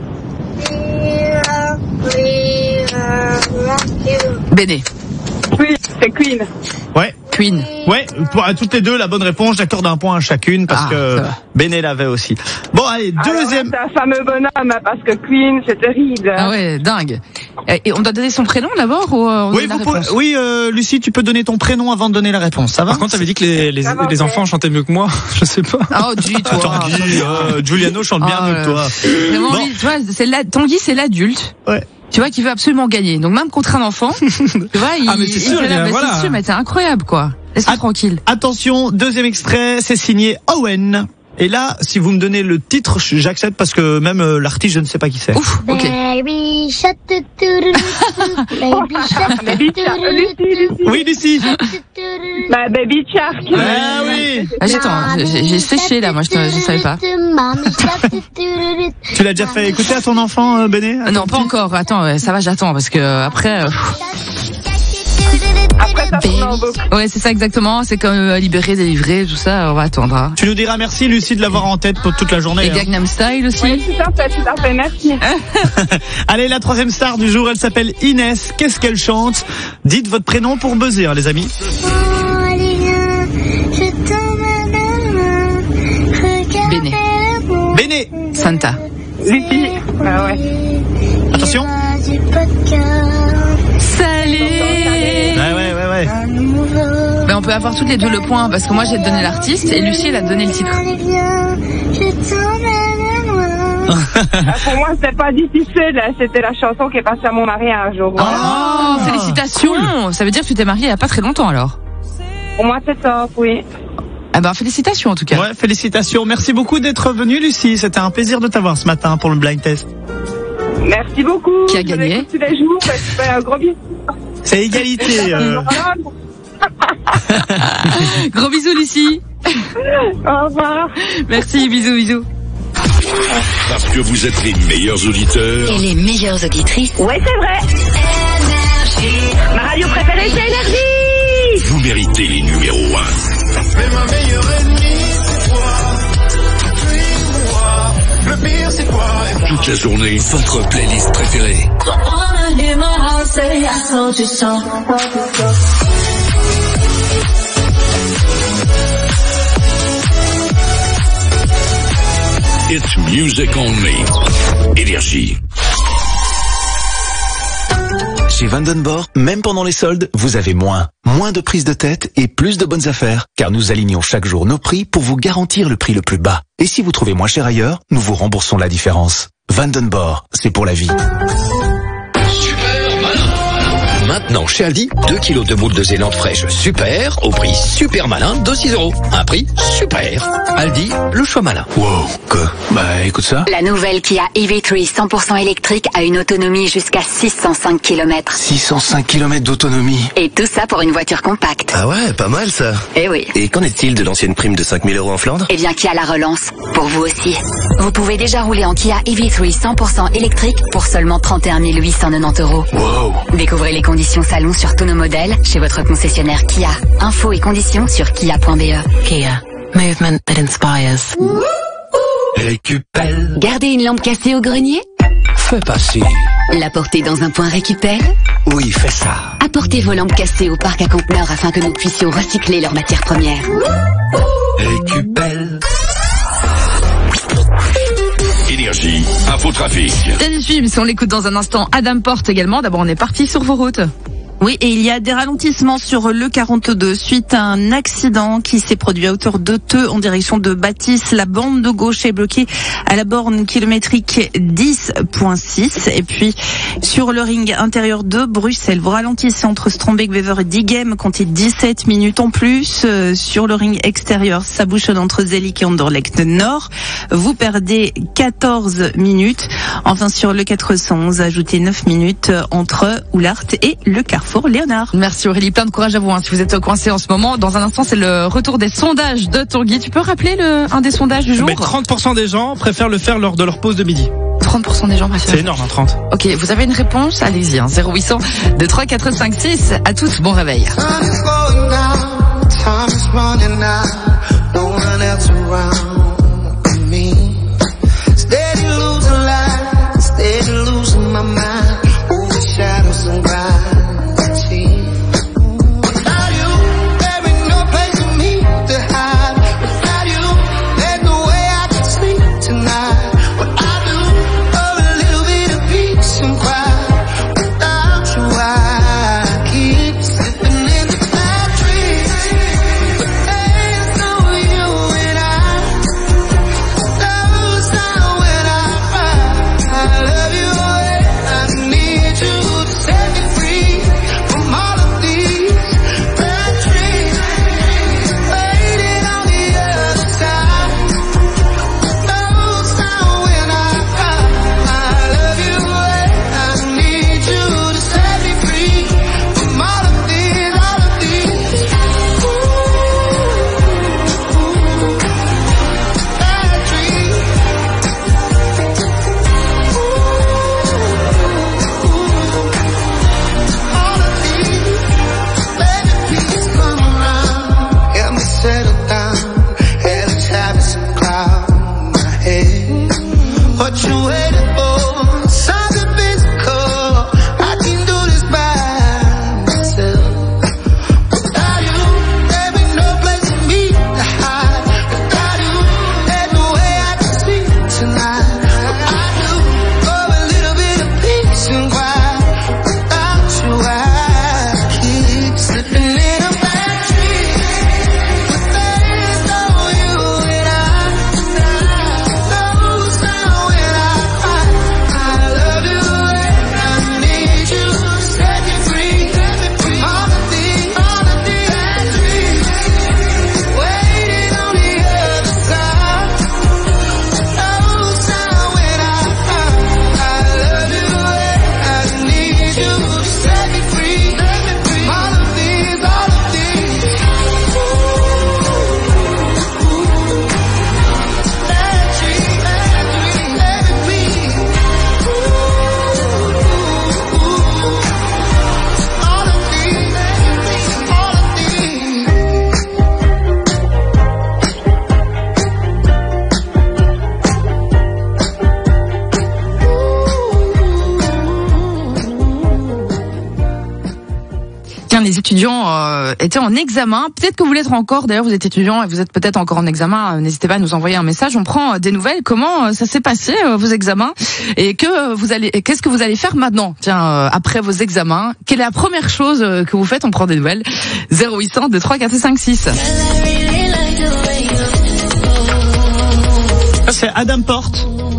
Béné.
Oui, c'est Queen.
Ouais.
Queen.
Ouais, pour toutes les deux, la bonne réponse, j'accorde un point à chacune parce que Béné l'avait aussi. Bon, allez, deuxième.
C'est un fameux bonhomme parce que Queen, c'est terrible.
Ah ouais, dingue. Et on doit donner son prénom d'abord ou
oui, Lucie, tu peux donner ton prénom avant de donner la réponse, ça va?
Par contre, t'avais dit que les enfants chantaient mieux que moi. Je sais pas.
Oh, dis-toi.
Giuliano chante bien mieux que toi.
Vraiment, bon. Tu vois, Tanguy, c'est l'adulte.
Ouais.
Tu vois, qui veut absolument gagner. Donc même contre un enfant, tu vois,
mais c'est sûr,
c'est sûr, mais c'est incroyable, quoi. Laisse-moi tranquille.
Attention, deuxième extrait, c'est signé Owen. Et là, si vous me donnez le titre, j'accepte parce que même l'artiste, je ne sais pas qui c'est.
Ouf, ok.
Baby shark, baby shark, baby shark.
Oui, Lucie.
Bah, Baby Shark.
Ah oui.
Attends, j'ai séché là, moi je savais pas.
Tu l'as déjà fait écouter à ton enfant, Béné?
Non, pas encore. Attends, ça va, j'attends parce que après.
Après, ça tourne en boucle.
Ouais, c'est ça exactement. C'est comme libérer, délivrer, tout ça. On va attendre. Hein.
Tu nous diras merci, Lucie, de l'avoir en tête pour toute la journée.
Et Gangnam Style aussi.
Oui, tout à fait, merci.
Allez, la troisième star du jour, elle s'appelle Inès. Qu'est-ce qu'elle chante? Dites votre prénom pour buzzer, hein, les amis.
Béné.
Béné.
Santa.
Lucie. Ah ouais.
Attention.
Salut.
Ouais.
Mais on peut avoir toutes les deux le point parce que moi j'ai donné l'artiste et Lucie elle a donné le titre.
Pour moi, c'était pas difficile. C'était la chanson qui est passée à mon mariage.
Oh, félicitations. Cool. Ça veut dire que tu t'es mariée il y a pas très longtemps alors.
Pour moi, c'est top, oui.
Ah ben félicitations en tout cas.
Ouais, félicitations. Merci beaucoup d'être venue, Lucie. C'était un plaisir de t'avoir ce matin pour le blind test.
Merci beaucoup.
Qui a gagné?
Tous les jours. Un gros bisou.
C'est égalité.
Gros bisous, Lucie.
Au revoir.
Merci, bisous.
Parce que vous êtes les meilleurs auditeurs.
Et les meilleures auditrices.
Ouais, c'est vrai. Énergie. Ma radio préférée, c'est Énergie.
Vous méritez les numéros 1.
Mais ma meilleure ennemie, c'est toi. Suis-moi. Le pire, c'est quoi?
Toute la journée,
Votre playlist préférée.
it's music only. Énergie.
Chez Vandenborg, même pendant les soldes, vous avez moins de prises de tête et plus de bonnes affaires, car nous alignons chaque jour nos prix pour vous garantir le prix le plus bas. Et si vous trouvez moins cher ailleurs, nous vous remboursons la différence. Vandenborg, c'est pour la vie.
Super malin. Maintenant chez Aldi, 2 kilos de moules de Zélande fraîche super, au prix super malin de 6 €. Un prix super. Aldi, le choix malin.
Wow, quoi? Bah écoute ça.
La nouvelle Kia EV3 100% électrique a une autonomie jusqu'à 605 km.
605 km d'autonomie.
Et tout ça pour une voiture compacte.
Ah ouais, pas mal ça.
Eh oui.
Et qu'en est-il de l'ancienne prime de 5 000 € en Flandre?
Eh bien, Kia la relance. Pour vous aussi. Vous pouvez déjà rouler en Kia EV3 100% électrique pour seulement 31 890 €.
Wow.
Découvrez les conditions salon sur tous nos modèles chez votre concessionnaire Kia. Infos et conditions sur kia.be.
Kia. Movement that inspires.
Récupère.
Gardez une lampe cassée au grenier?
Fais passer.
La porter dans un point récupère?
Oui, fais ça.
Apportez vos lampes cassées au parc à conteneurs afin que nous puissions recycler leurs matières premières.
Récupère.
Énergie, infotrafic.
Dennis Film, si on l'écoute dans un instant, Adam Porte également. D'abord, on est parti sur vos routes.
Oui, et il y a des ralentissements sur le 42 suite à un accident qui s'est produit à hauteur de Theux en direction de Bâtisse. La bande de gauche est bloquée à la borne kilométrique 10.6. Et puis, sur le ring intérieur de Bruxelles, vous ralentissez entre Strombeek-Wever et Diegem, comptez 17 minutes en plus. Sur le ring extérieur, ça bouchonne entre Zelik et Anderlecht Nord. Vous perdez 14 minutes. Enfin, sur le 411, ajoutez 9 minutes entre Oulart et le Carrefour Léonard.
Merci Aurélie, plein de courage à vous si vous êtes coincé en ce moment. Dans un instant, c'est le retour des sondages de Tanguy. Tu peux rappeler un des sondages du jour?
30% des gens préfèrent le faire lors de leur pause de midi.
30% des gens préfèrent.
C'est énorme, 30.
Ok, vous avez une réponse? Allez-y, 0800 23 456. À tous, bon réveil. Les étudiants étaient en examen. Peut-être que vous l'êtes encore. D'ailleurs, vous êtes étudiant et vous êtes peut-être encore en examen. N'hésitez pas à nous envoyer un message. On prend des nouvelles. Comment ça s'est passé vos examens et qu'est-ce que vous allez faire maintenant? Tiens, après vos examens, quelle est la première chose que vous faites? On prend des nouvelles. 0800 23 456.
Ça, c'est Adam Porte.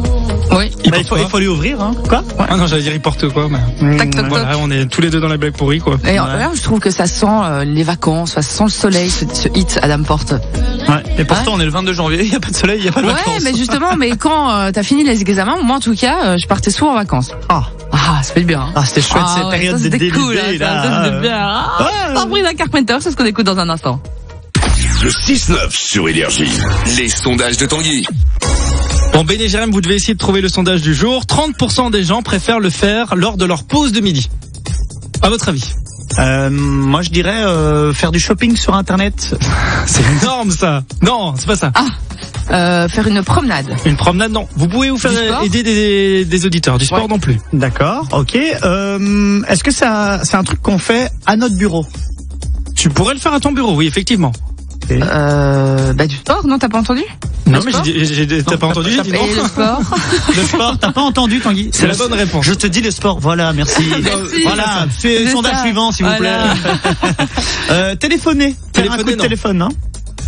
Oui.
Il faut lui ouvrir, hein. Quoi?
Ah non, j'allais dire il porte quoi, mais.
Tac, toc,
Voilà,
toc.
on est tous les deux dans la blague pourrie, quoi.
Et là, je trouve que ça sent les vacances, ça sent le soleil, ce hit Adam Porte.
Ouais. Et pourtant, on est le 22 janvier, il y a pas de soleil, il y a pas de
Ouais,
vacances.
mais justement, mais quand t'as fini les examens, moi en tout cas, je partais souvent en vacances. Ah, ça fait bien. Hein.
Ah, c'était chouette cette
ouais,
période
ça,
de
c'était
délibé,
cool, hein,
là.
ça, c'était bien. Sabrina Carpenter, c'est ce qu'on écoute dans un instant.
Le 6-9 sur Énergie.
Les sondages de Tanguy.
Bon, Ben et Jérém, vous devez essayer de trouver le sondage du jour. 30% des gens préfèrent le faire lors de leur pause de midi. À votre avis?
Moi, je dirais faire du shopping sur Internet.
C'est énorme, ça. Non, c'est pas ça.
Faire une promenade.
Une promenade, non. Vous pouvez vous faire aider des auditeurs. Du sport non plus.
D'accord, ok. Est-ce que c'est un truc qu'on fait à notre bureau?
Tu pourrais le faire à ton bureau, oui, effectivement.
Du sport, non, t'as pas entendu?
Non, mais t'as pas entendu, j'ai dit non.
Et le sport?
Le sport, t'as pas entendu, Tanguy?
C'est la bonne réponse.
Je te dis le sport, voilà, merci. Voilà, c'est le sondage suivant, s'il vous plaît. Téléphoner. Faire un coup de téléphone, non?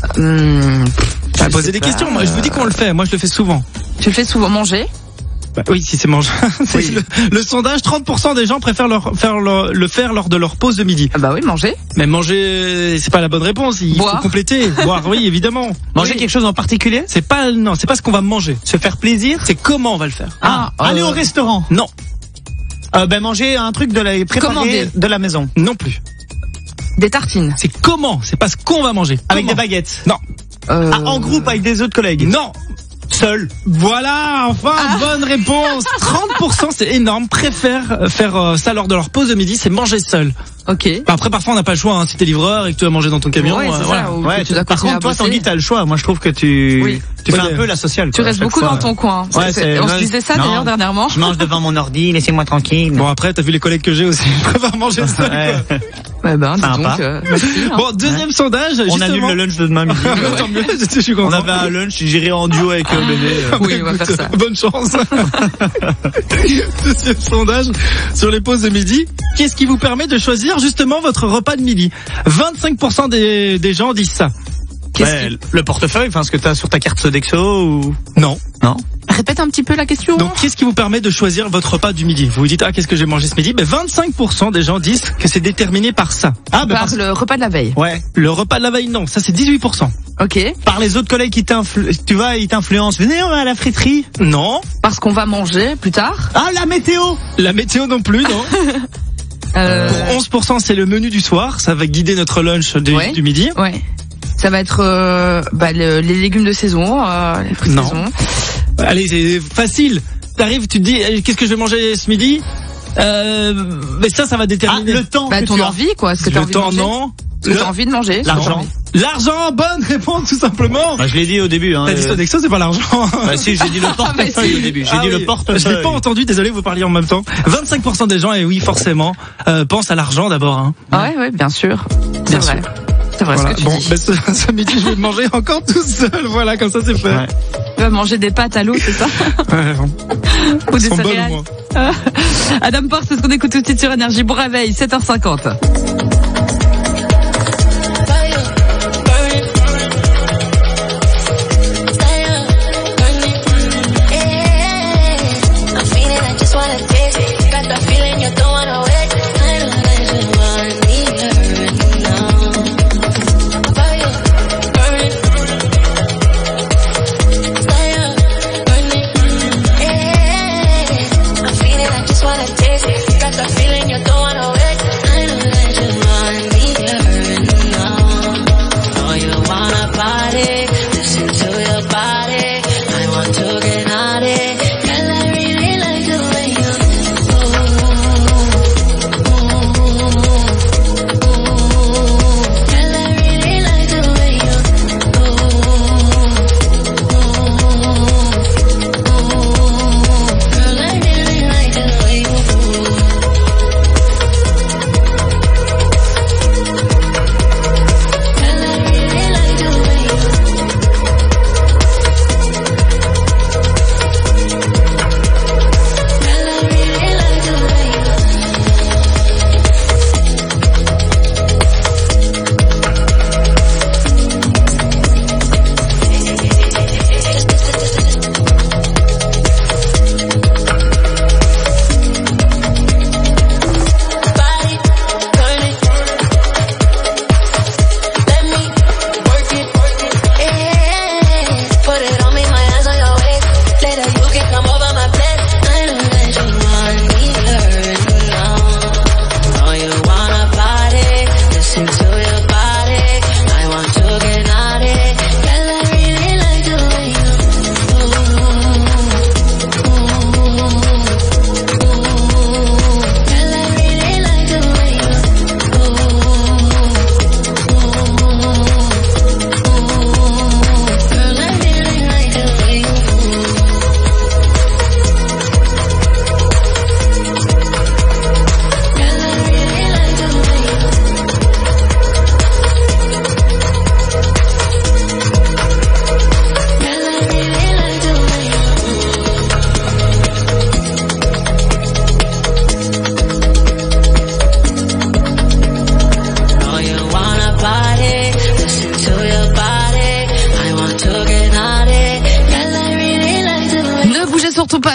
T'as posé des questions, moi je vous dis qu'on le fait, moi je le fais souvent.
Tu le fais souvent manger?
Oui, si c'est manger.
Oui.
Le sondage, 30% des gens préfèrent le faire lors de leur pause de midi.
Ah bah oui, manger.
Mais manger, c'est pas la bonne réponse, il faut compléter. Boire, oui, évidemment.
Manger quelque chose en particulier?
C'est pas ce qu'on va manger.
Se faire plaisir?
C'est comment on va le faire.
Aller au restaurant?
Non.
Manger un truc préparé de la maison?
Non plus.
Des tartines?
C'est comment, c'est pas ce qu'on va manger.
Avec des baguettes?
Non.
En groupe avec des autres collègues?
Non. Seul. Voilà, enfin, bonne réponse. 30%, c'est énorme, préfèrent faire ça lors de leur pause de midi, c'est manger seul.
Ok.
Après, parfois, on n'a pas le choix, hein. Si t'es livreur et que tu vas manger dans ton camion,
ouais,
voilà.
Par contre, toi, Tanguy, t'as le choix. Moi, je trouve que tu fais un peu la sociale.
Tu restes beaucoup dans ton coin. On se disait ça d'ailleurs dernièrement.
Je mange devant mon ordi, laissez-moi tranquille.
Bon, après, t'as vu les collègues que j'ai aussi. Ils préfèrent manger seul, quoi.
Ouais, dis donc, merci, hein.
Bon, deuxième sondage.
On annule le lunch de demain midi.
Tant mieux, je suis content.
On avait un lunch, j'irai en duo avec Béné.
Oui, on va faire ça.
Bonne chance. Deuxième sondage sur les pauses de midi. Qu'est-ce qui vous permet de choisir justement votre repas de midi? 25% des gens disent ça.
Le portefeuille, enfin ce que t'as sur ta carte Sodexo ou...
Non.
Répète un petit peu la question.
Donc, qu'est-ce qui vous permet de choisir votre repas du midi? Vous vous dites, qu'est-ce que j'ai mangé ce midi? 25% des gens disent que c'est déterminé par ça.
Par le repas de la veille.
Ouais.
Le repas de la veille, non. Ça, c'est 18%.
Ok.
Par les autres collègues qui ils t'influencent. Venez, on va à la friterie.
Non.
Parce qu'on va manger plus tard.
La météo.
La météo non plus, non. Pour 11%, c'est le menu du soir. Ça va guider notre lunch du midi.
Ouais. Ça va être les légumes de saison, les fruits de saison.
Allez, c'est facile. T'arrives, tu te dis, qu'est-ce que je vais manger ce midi? Mais ça va déterminer.
Le temps.
Ton envie, quoi. Ce que t'as envie de manger.
Non.
Ce que t'as envie de manger.
L'argent, bonne réponse, tout simplement.
Je l'ai dit au début, hein.
T'as dit Sodexo, c'est pas l'argent.
Si, j'ai dit le portefeuille au début. J'ai dit le portefeuille.
Je l'ai pas entendu, désolé, vous parliez en même temps. 25% des gens, et oui, forcément, pensent à l'argent d'abord, hein.
Ouais, bien sûr. C'est vrai. C'est vrai,
voilà.
Ce que tu dis.
Ce midi, je vais manger encore tout seul. Voilà, comme ça, c'est fait.
Ouais. Tu vas manger des pâtes à l'eau, c'est ça?
Ouais.
Ou des céréales. Adam Porte, c'est ce qu'on écoute tout de suite sur Énergie. Bon réveil, 7h50.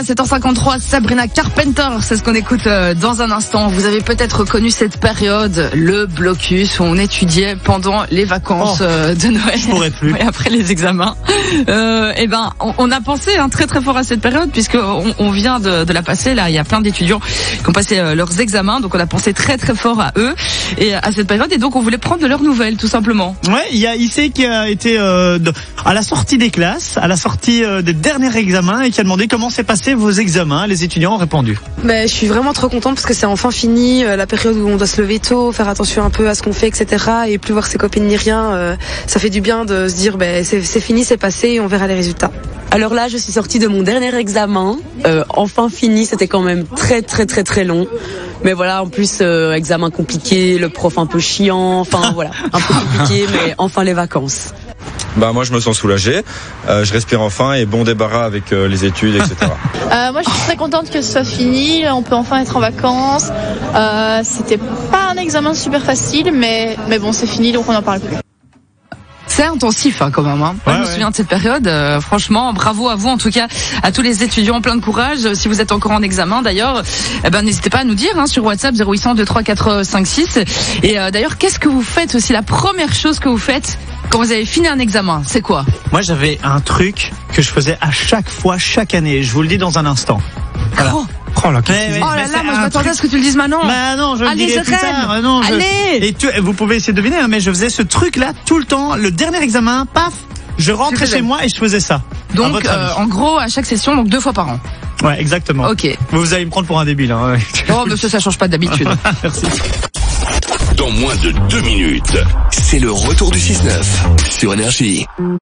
7h53, Sabrina Carpenter, c'est ce qu'on écoute dans un instant. Vous avez peut-être connu cette période, le blocus, où on étudiait pendant les vacances de Noël.
Je pourrais plus.
Oui, après les examens. On a pensé très très fort à cette période, puisque on vient de la passer. Là, il y a plein d'étudiants qui ont passé leurs examens, donc on a pensé très très fort à eux et à cette période, et donc on voulait prendre de leurs nouvelles, tout simplement.
Ouais, il y a Issei qui a été à la sortie des classes, à la sortie des derniers examens, et qui a demandé comment s'est passé vos examens. Les étudiants ont répondu.
Je suis vraiment trop contente parce que c'est enfin fini, la période où on doit se lever tôt, faire attention un peu à ce qu'on fait, etc. et plus voir ses copines ni rien. Ça fait du bien de se dire c'est fini, c'est passé, on verra les résultats.
Alors là, je suis sortie de mon dernier examen, enfin fini. C'était quand même très très très très long, mais voilà, en plus examen compliqué, le prof un peu chiant, enfin voilà, un peu compliqué, mais enfin les vacances.
Moi je me sens soulagé, je respire enfin et bon débarras avec les études, etc.
Moi je suis très contente que ce soit fini, on peut enfin être en vacances. C'était pas un examen super facile, mais bon, c'est fini, donc on n'en parle plus.
C'est intensif quand même. Moi, je me souviens de cette période. Franchement, bravo à vous, en tout cas, à tous les étudiants, plein de courage. Si vous êtes encore en examen, d'ailleurs, n'hésitez pas à nous dire sur WhatsApp 0800 234 56. Et d'ailleurs, qu'est-ce que vous faites aussi? La première chose que vous faites quand vous avez fini un examen, c'est quoi?
Moi, j'avais un truc que je faisais à chaque fois, chaque année. Je vous le dis dans un instant. Voilà.
Oh là là, moi je m'attendais à ce que tu le dises maintenant.
Non, je le dirai plus tard. Non,
allez.
Vous pouvez essayer de deviner, mais je faisais ce truc-là tout le temps. Le dernier examen, paf, je rentrais chez moi et je faisais ça.
Donc, en gros, à chaque session, donc 2 fois par an.
Ouais, exactement.
Ok.
Vous allez me prendre pour un débile. Hein.
Oh, monsieur, ça change pas d'habitude.
Merci.
Dans moins de 2 minutes, c'est le retour du 6-9 sur Énergie.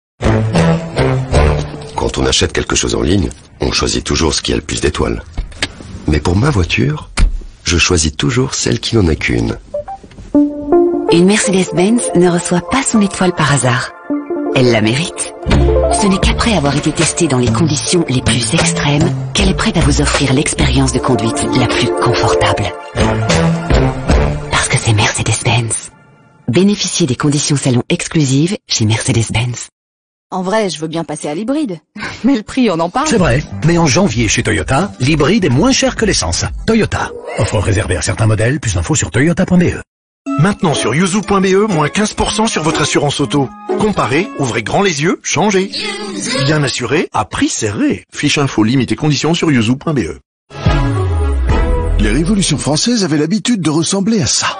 Quand on achète quelque chose en ligne, on choisit toujours ce qui a le plus d'étoiles. Mais pour ma voiture, je choisis toujours celle qui n'en a qu'une.
Une Mercedes-Benz ne reçoit pas son étoile par hasard. Elle la mérite. Ce n'est qu'après avoir été testée dans les conditions les plus extrêmes qu'elle est prête à vous offrir l'expérience de conduite la plus confortable. Parce que c'est Mercedes-Benz. Bénéficiez des conditions salon exclusives chez Mercedes-Benz.
En vrai, je veux bien passer à l'hybride. Mais le prix, on en parle.
C'est vrai, mais en janvier chez Toyota, l'hybride est moins cher que l'essence. Toyota. Offre réservée à certains modèles, plus d'infos sur toyota.be.
Maintenant sur yuzu.be, moins 15% sur votre assurance auto. Comparez, ouvrez grand les yeux, changez. Bien assuré, à prix serré. Fiche info, limite et conditions sur yuzu.be.
Les révolutions françaises avaient l'habitude de ressembler à ça.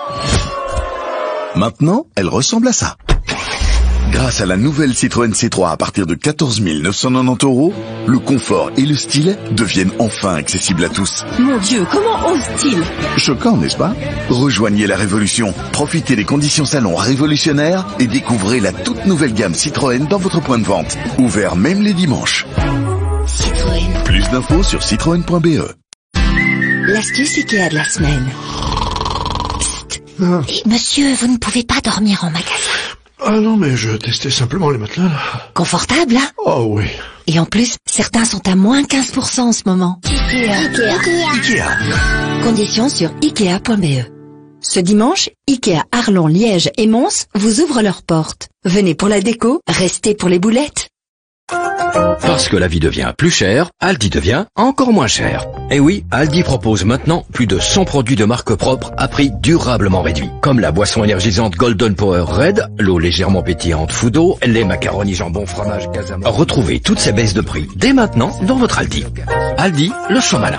Maintenant, elles ressemblent à ça. Grâce à la nouvelle Citroën C3 à partir de 14 990 €, le confort et le style deviennent enfin accessibles à tous.
Mon Dieu, comment ose-t-il?
Choquant, n'est-ce pas? Rejoignez la révolution, profitez des conditions salon révolutionnaires et découvrez la toute nouvelle gamme Citroën dans votre point de vente. Ouvert même les dimanches.
Citroën.
Plus d'infos sur citroën.be.
L'astuce Ikea de la semaine. Psst. Monsieur, vous ne pouvez pas dormir en magasin.
Ah non, mais je testais simplement les matelas, là.
Confortable, hein?
Oh oui.
Et en plus, certains sont à moins 15% en ce moment.
Ikea.
Conditions sur Ikea.be. Ce dimanche, Ikea Arlon, Liège et Mons vous ouvrent leurs portes. Venez pour la déco, restez pour les boulettes.
Parce que la vie devient plus chère, Aldi devient encore moins cher. Et oui, Aldi propose maintenant plus de 100 produits de marque propre à prix durablement réduit. Comme la boisson énergisante Golden Power Red, l'eau légèrement pétillante Foudo, les macaronis jambon fromage Casamance. Retrouvez toutes ces baisses de prix dès maintenant dans votre Aldi. Aldi, le choix malin.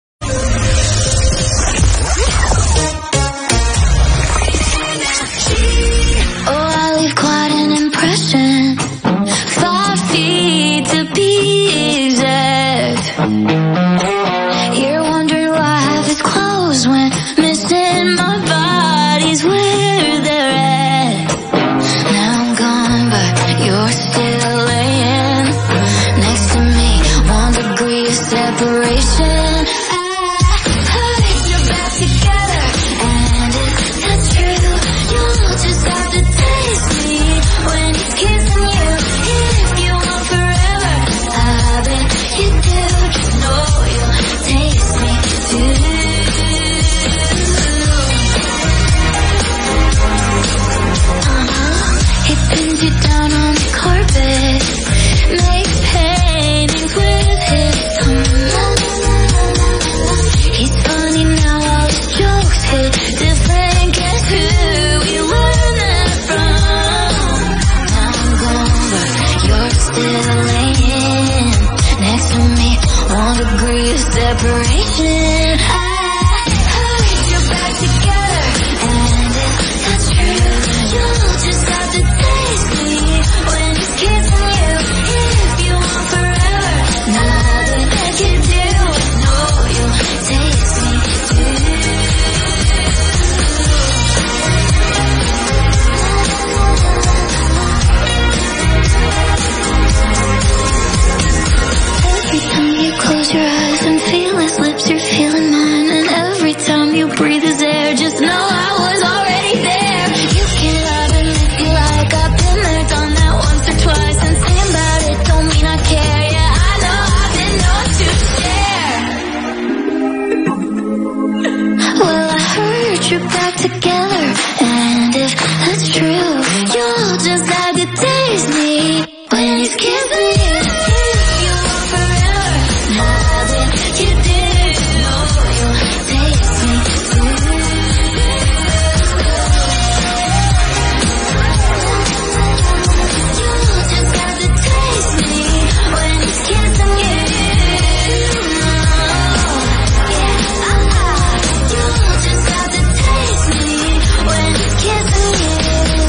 You're wondering why I have his clothes when missing my body's where they're at. Now I'm gone, but you're still laying next to me. 1 degree of separation. true. You just got to taste me when he's kissing you. You want forever, love it, you do. You taste me too. You just got to taste me when he's kissing you. You just got to taste me when he's kissing you.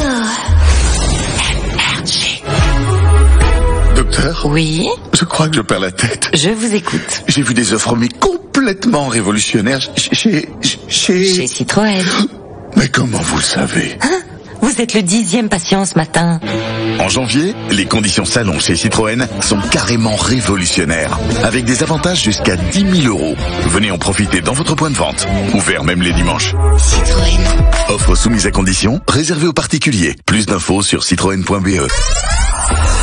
Docteur?
Oui?
Je crois que je perds la tête.
Je vous écoute.
J'ai vu des offres mais complètement révolutionnaires chez
Citroën.
Mais comment vous le savez?
Hein? Vous êtes le 10e patient ce matin.
En janvier, les conditions salon chez Citroën sont carrément révolutionnaires. Avec des avantages jusqu'à 10 000 €. Venez en profiter dans votre point de vente. Ouvert même les dimanches.
Citroën.
Offre soumise à conditions, réservée aux particuliers. Plus d'infos sur citroën.be.